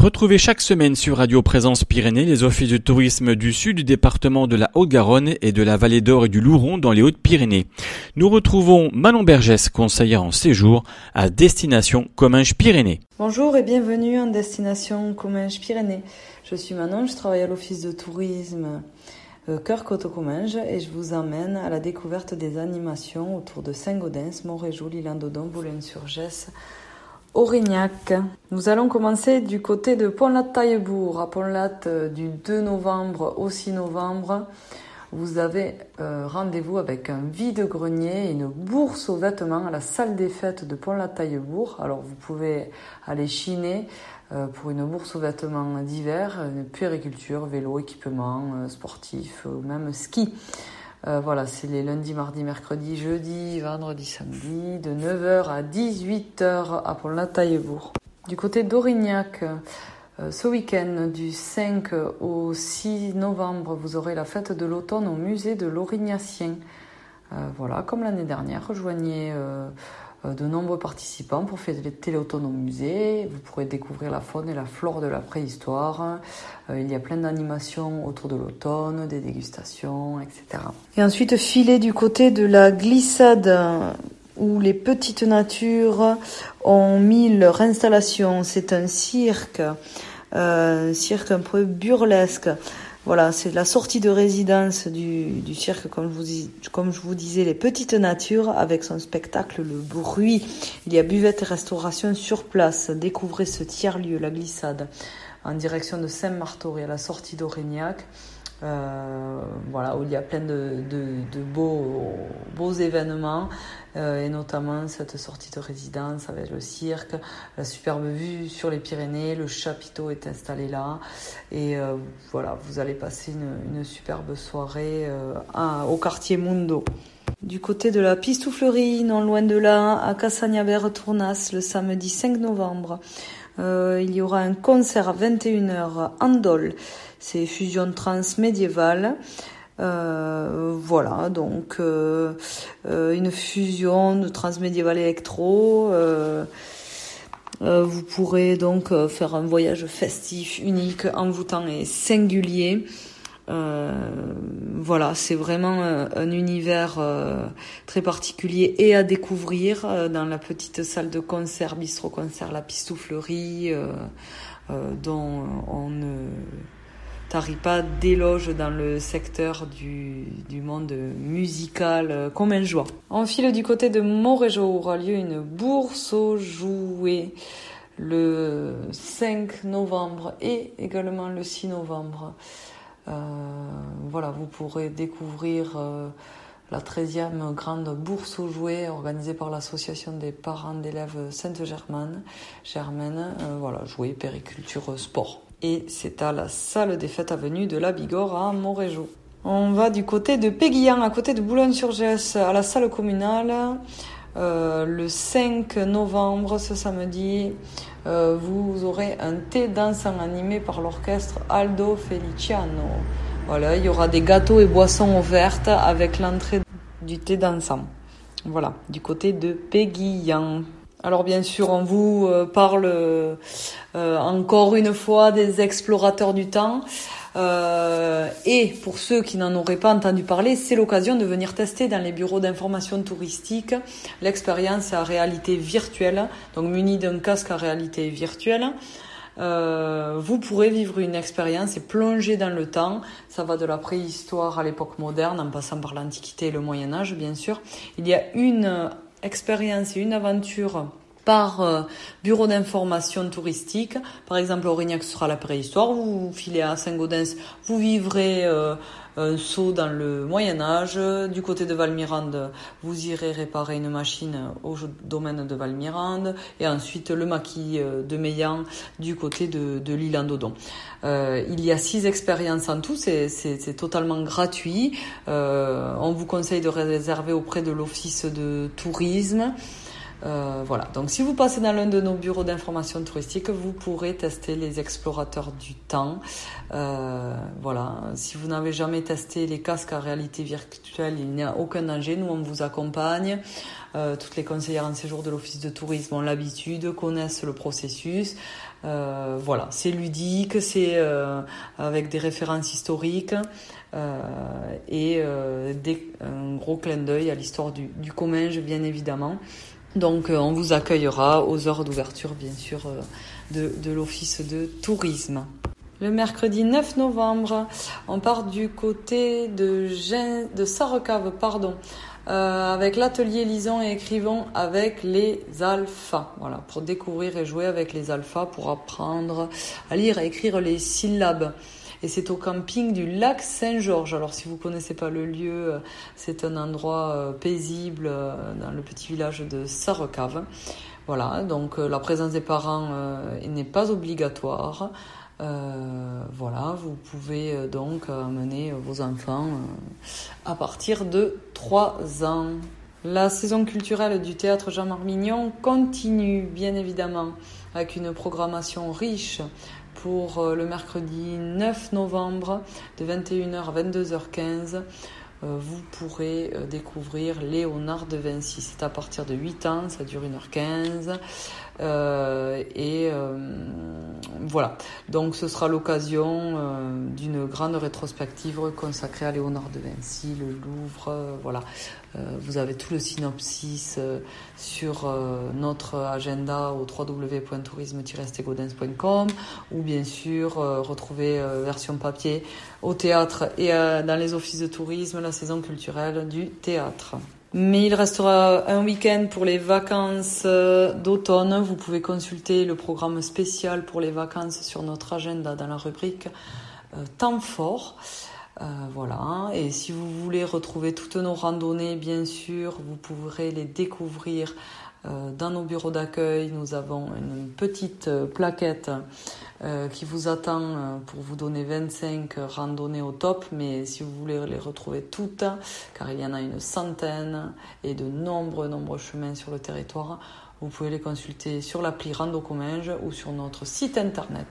Retrouvez chaque semaine sur Radio Présence Pyrénées les offices de tourisme du sud du département de la Haute-Garonne et de la vallée d'Or et du Louron dans les Hautes-Pyrénées. Nous retrouvons Manon Bergès, conseillère en séjour à Destination Comminges-Pyrénées. Bonjour et bienvenue en Destination Comminges-Pyrénées. Je suis Manon, je travaille à l'office de tourisme Cœur-Coteaux-Comminges et je vous emmène à la découverte des animations autour de Saint-Gaudens, Montrégeau, l'Isle-en-Dodon, Boulogne-sur-Gesse, Aurignac. Nous allons commencer du côté de Pont-Latte-Taillebourg. À Pont-Latte, du 2 novembre au 6 novembre, vous avez rendez-vous avec un vide-grenier et une bourse aux vêtements à la salle des fêtes de Pont-Latte-Taillebourg. Alors vous pouvez aller chiner pour une bourse aux vêtements d'hiver, puériculture, vélo, équipement sportif ou même ski. Voilà, c'est les lundis, mardis, mercredis, jeudi, vendredi, samedi, de 9h à 18h à Pont-Latte-Taillebourg. Du côté d'Aurignac, ce week-end, du 5 au 6 novembre, vous aurez la fête de l'automne au musée de l'Aurignacien. Voilà, comme l'année dernière, rejoignez de nombreux participants pour fêter l'automne au musée. Vous pourrez découvrir la faune et la flore de la préhistoire. Il y a plein d'animations autour de l'automne, des dégustations, etc. Et ensuite, filez du côté de la glissade où les petites natures ont mis leur installation. C'est un cirque un peu burlesque. Voilà, c'est la sortie de résidence du cirque, comme je vous disais, les petites natures, avec son spectacle Le Bruit. Il y a buvette et restauration sur place. Découvrez ce tiers-lieu, la glissade, en direction de Saint-Martorey, à la sortie d'Aurignac. Voilà, où il y a plein de beaux événements, et notamment cette sortie de résidence avec le cirque, la superbe vue sur les Pyrénées, le chapiteau est installé là, et voilà, vous allez passer une superbe soirée au quartier Mundo. Du côté de la Pistouflerie, non loin de là, à Cassagnabert-Tournas, le samedi 5 novembre, il y aura un concert à 21h en Dole. C'est fusion trans médiévale. Voilà, donc une fusion de trans médiévale électro. Vous pourrez donc faire un voyage festif, unique, envoûtant et singulier. Voilà, c'est vraiment un univers très particulier et à découvrir dans la petite salle de concert, bistrot-concert La Pistouflerie, dont on ne tarit pas d'éloges dans le secteur du monde musical commingeois. On file du côté de Montrégeau où aura lieu une bourse aux jouets le 5 novembre et également le 6 novembre. Voilà, vous pourrez découvrir la 13e grande bourse aux jouets organisée par l'association des parents d'élèves Sainte-Germaine. Voilà, jouets, périculture, sport. Et c'est à la salle des fêtes avenue de la Bigorre à Montrégeau. On va du côté de Péguillan, à côté de Boulogne-sur-Gesse, à la salle communale. Le 5 novembre, ce samedi, vous aurez un thé dansant animé par l'orchestre Aldo Feliciano. Voilà, il y aura des gâteaux et boissons offertes avec l'entrée du thé dansant. Voilà, du côté de Péguillan. Alors bien sûr, on vous parle encore une fois des explorateurs du temps. Et pour ceux qui n'en auraient pas entendu parler, c'est l'occasion de venir tester dans les bureaux d'information touristique l'expérience à réalité virtuelle, donc muni d'un casque à réalité virtuelle. Vous pourrez vivre une expérience et plonger dans le temps. Ça va de la préhistoire à l'époque moderne, en passant par l'Antiquité et le Moyen-Âge, bien sûr. Il y a une expérience et une aventure par bureau d'information touristique. Par exemple, à Aurignac, ce sera la préhistoire. Vous filez à Saint-Gaudens, vous vivrez un saut dans le Moyen-Âge. Du côté de Valmirande, vous irez réparer une machine au domaine de Valmirande. Et ensuite, le maquis de Meillan du côté de l'Isle-en-Dodon. Il y a 6 expériences en tout, c'est totalement gratuit. On vous conseille de réserver auprès de l'office de tourisme. Voilà. Donc si vous passez dans l'un de nos bureaux d'information touristique, vous pourrez tester les explorateurs du temps. Voilà. Si vous n'avez jamais testé les casques à réalité virtuelle, il n'y a aucun danger. Nous, on vous accompagne. Toutes les conseillères en séjour de l'Office de tourisme ont l'habitude, connaissent le processus. Voilà. C'est ludique, c'est avec des références historiques. Et un gros clin d'œil à l'histoire du Comminges, bien évidemment. Donc on vous accueillera aux heures d'ouverture, bien sûr, de l'Office de tourisme. Le mercredi 9 novembre, on part du côté de Sarrecave, avec l'atelier Lisons et écrivons avec les alphas. Voilà, pour découvrir et jouer avec les alphas, pour apprendre à lire et écrire les syllabes. Et c'est au camping du lac Saint-Georges. Alors si vous connaissez pas le lieu, c'est un endroit paisible dans le petit village de Sarrecave. Voilà, donc la présence des parents n'est pas obligatoire. Voilà, vous pouvez donc amener vos enfants à partir de 3 ans. La saison culturelle du théâtre Jean-Marc Mignon continue, bien évidemment, avec une programmation riche pour le mercredi 9 novembre de 21h à 22h15. Vous pourrez découvrir Léonard de Vinci. C'est à partir de 8 ans, ça dure 1h15. Voilà, donc ce sera l'occasion d'une grande rétrospective consacrée à Léonard de Vinci, le Louvre. Voilà, vous avez tout le synopsis sur notre agenda au www.tourisme-stegodens.com ou bien sûr retrouver version papier au théâtre et dans les offices de tourisme, la saison culturelle du théâtre. Mais il restera un week-end pour les vacances d'automne. Vous pouvez consulter le programme spécial pour les vacances sur notre agenda dans la rubrique temps fort. Voilà. Et si vous voulez retrouver toutes nos randonnées, bien sûr, vous pourrez les découvrir dans nos bureaux d'accueil. Nous avons une petite plaquette qui vous attend pour vous donner 25 randonnées au top, mais si vous voulez les retrouver toutes, car il y en a une centaine et de nombreux chemins sur le territoire, vous pouvez les consulter sur l'appli Rando Comminges ou sur notre site internet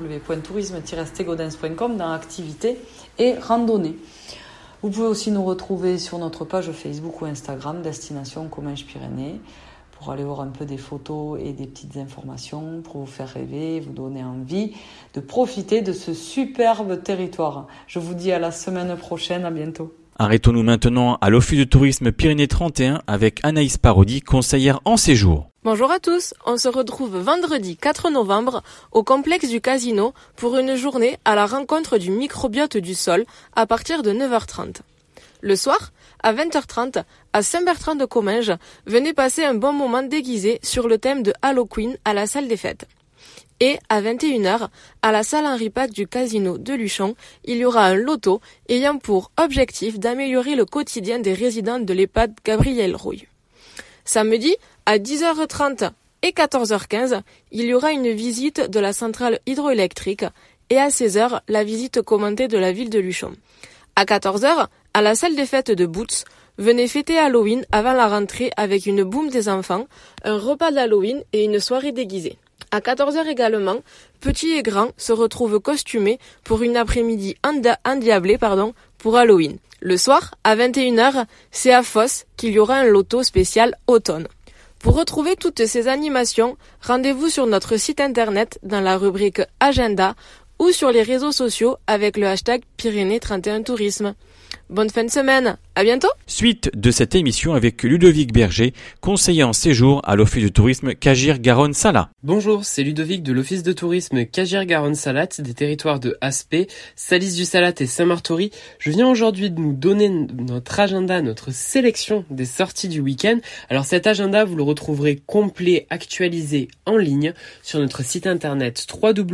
www.tourisme-stegodens.com dans activités et randonnées. Vous pouvez aussi nous retrouver sur notre page Facebook ou Instagram Destination Comminges-Pyrénées, pour aller voir un peu des photos et des petites informations, pour vous faire rêver, vous donner envie de profiter de ce superbe territoire. Je vous dis à la semaine prochaine, à bientôt. Arrêtons-nous maintenant à l'Office de tourisme Pyrénées 31 avec Anaïs Parodi, conseillère en séjour. Bonjour à tous, on se retrouve vendredi 4 novembre au complexe du Casino pour une journée à la rencontre du microbiote du sol à partir de 9h30. Le soir, à 20h30, à Saint-Bertrand-de-Comminges, venez passer un bon moment déguisé sur le thème de Halloween à la salle des fêtes. Et à 21h, à la salle Henri Pack du Casino de Luchon, il y aura un loto ayant pour objectif d'améliorer le quotidien des résidents de l'EHPAD Gabriel Rouille. Samedi, à 10h30 et 14h15, il y aura une visite de la centrale hydroélectrique et à 16h, la visite commentée de la ville de Luchon. À 14h, à la salle des fêtes de Boots, venez fêter Halloween avant la rentrée avec une boum des enfants, un repas d'Halloween et une soirée déguisée. À 14h également, petits et grands se retrouvent costumés pour une après-midi endiablée pour Halloween. Le soir, à 21h, c'est à Foss qu'il y aura un loto spécial automne. Pour retrouver toutes ces animations, rendez-vous sur notre site internet dans la rubrique Agenda ou sur les réseaux sociaux avec le hashtag Pyrénées 31 Tourisme. Bonne fin de semaine, à bientôt. Suite de cette émission avec Ludovic Berger, conseiller en séjour à l'Office de tourisme Cagières-Garonne-Salat. Bonjour, c'est Ludovic de l'Office de tourisme Cagières-Garonne-Salat des territoires de Aspet, Salis-du-Salat et Saint-Martory. Je viens aujourd'hui de nous donner notre agenda, notre sélection des sorties du week-end. Alors cet agenda, vous le retrouverez complet, actualisé en ligne sur notre site internet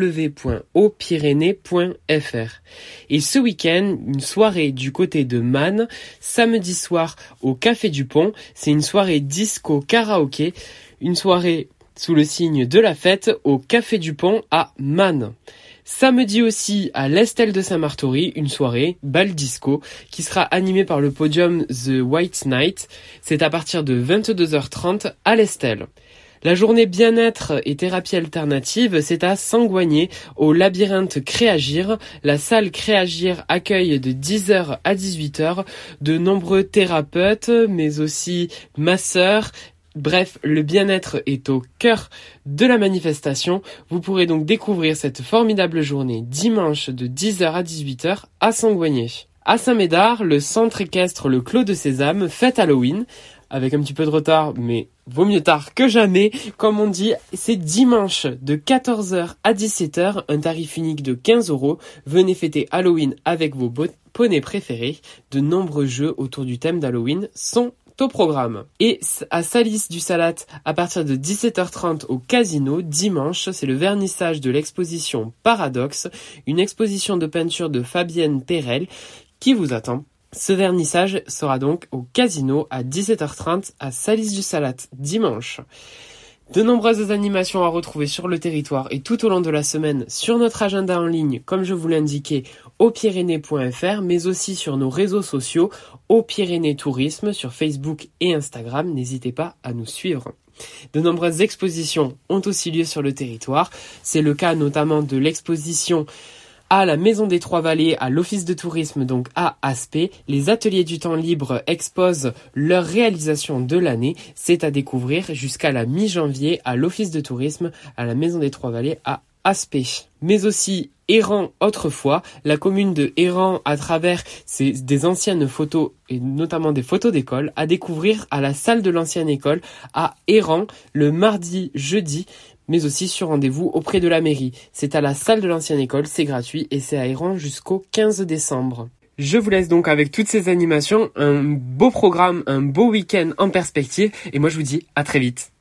www.opyrénées.fr. Et ce week-end, une soirée du côté de Man, samedi soir au Café du Pont. C'est une soirée disco karaoké, une soirée sous le signe de la fête au Café du Pont à Man. Samedi aussi, à l'Estelle de Saint-Martory, une soirée, bal disco, qui sera animée par le podium The White Knight. C'est à partir de 22h30 à l'Estelle. La journée bien-être et thérapie alternative, c'est à Sangoigné, au labyrinthe Créagir. La salle Créagir accueille de 10h à 18h de nombreux thérapeutes, mais aussi masseurs. Bref, le bien-être est au cœur de la manifestation. Vous pourrez donc découvrir cette formidable journée dimanche de 10h à 18h à Sangoigné. À Saint-Médard, le centre équestre Le Clos de Sésame fête Halloween. Avec un petit peu de retard, mais vaut mieux tard que jamais. Comme on dit, c'est dimanche de 14h à 17h, un tarif unique de 15 €. Venez fêter Halloween avec vos poneys préférés. De nombreux jeux autour du thème d'Halloween sont au programme. Et à Salis du Salat, à partir de 17h30 au Casino, dimanche, c'est le vernissage de l'exposition Paradoxe, une exposition de peinture de Fabienne Perel qui vous attend. Ce vernissage sera donc au Casino à 17h30 à Salis du Salat, dimanche. De nombreuses animations à retrouver sur le territoire et tout au long de la semaine sur notre agenda en ligne, comme je vous l'indiquais, au pyrénées.fr, mais aussi sur nos réseaux sociaux, au Pyrénées Tourisme, sur Facebook et Instagram. N'hésitez pas à nous suivre. De nombreuses expositions ont aussi lieu sur le territoire. C'est le cas notamment de l'exposition à la Maison des Trois-Vallées, à l'Office de Tourisme, donc à Aspet. Les ateliers du temps libre exposent leur réalisation de l'année. C'est à découvrir jusqu'à la mi-janvier à l'Office de Tourisme, à la Maison des Trois-Vallées, à Aspet. Mais aussi Héran autrefois, la commune de Héran à travers des anciennes photos et notamment des photos d'école à découvrir à la salle de l'ancienne école à Héran le mardi, jeudi, mais aussi sur rendez-vous auprès de la mairie. C'est à la salle de l'ancienne école, c'est gratuit et c'est à Héran jusqu'au 15 décembre. Je vous laisse donc avec toutes ces animations, un beau programme, un beau week-end en perspective et moi je vous dis à très vite.